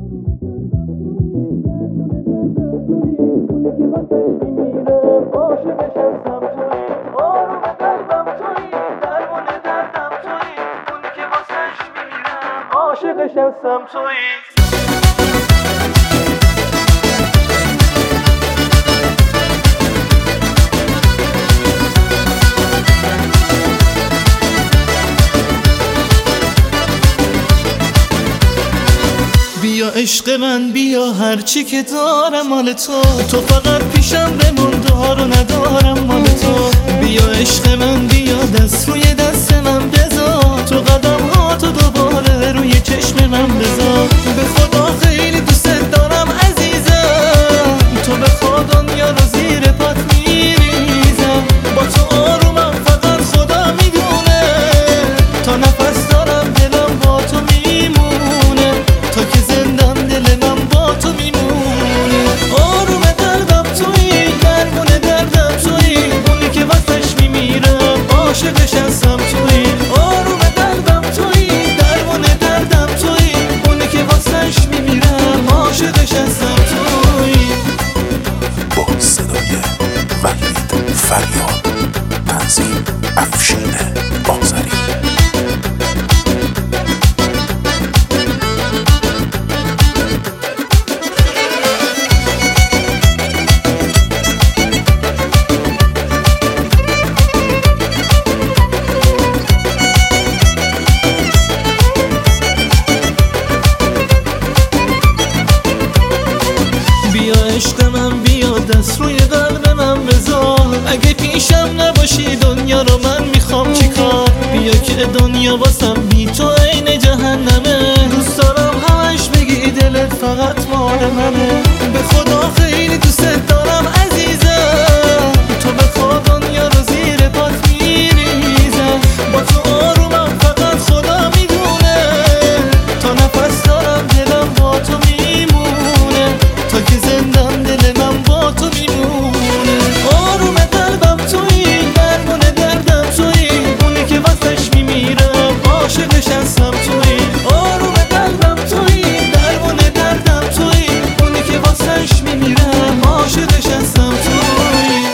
عاشقش هستم تویی. بیا عشق من بیا هرچی که دارم مال تو فقط پیشم بمون دار و ندارم مال تو. بیا عشق من بیا دست روی دست من بذار تو قدم ها تو دوباره روی چشم من بذار. به خدا خیلی دوست دارم عزیزم تو به خدا دنیا رو زیر پات میریزم. با تو آرومم فقط خدا میدونه تا نفس دارم دلم با تو میمونه تا که زندم دل من با تو میمونه. آروم قلبم تویی درمون دردم تویی اونی که واسش میمیرم عاشقش هستم تویی. آروم قلبم تویی درمون دردم تویی اونی که واسش میمیرم عاشقش هستم تویی. با صدای وحید فریاد، تنظیم افشین آذری. بیا عشق من بیا دست روی قلب من بذار. اگه پیشم نباشی دنیا رو من میخوام چیکار. بیا که دنیا واسم بی تو عین جهنمه. دوست دارم همش بگی دلت فقط مال منه. به خدا خیلی دوست دارم عزیزم تو به خدا دنیا رو زیر پات میریزم. با تو آرومم فقط خدا میدونه تا نفس دارم دلم با تو میمونه تا که زندم دل من با تو میمونه. آروم قلبم تویی درمون دردم تویی اونی که واسش میمیرم عاشقش هستم تویی. آروم قلبم تویی درمون دردم تویی اونی که واسش میمیرم عاشقش هستم تویی.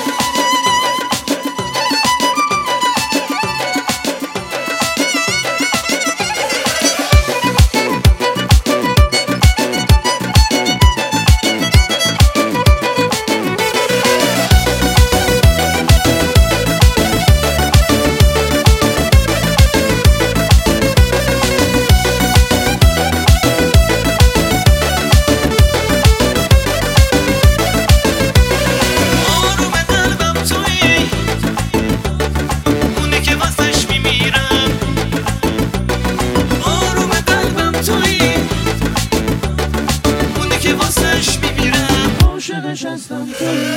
عاشقش هستم تویی.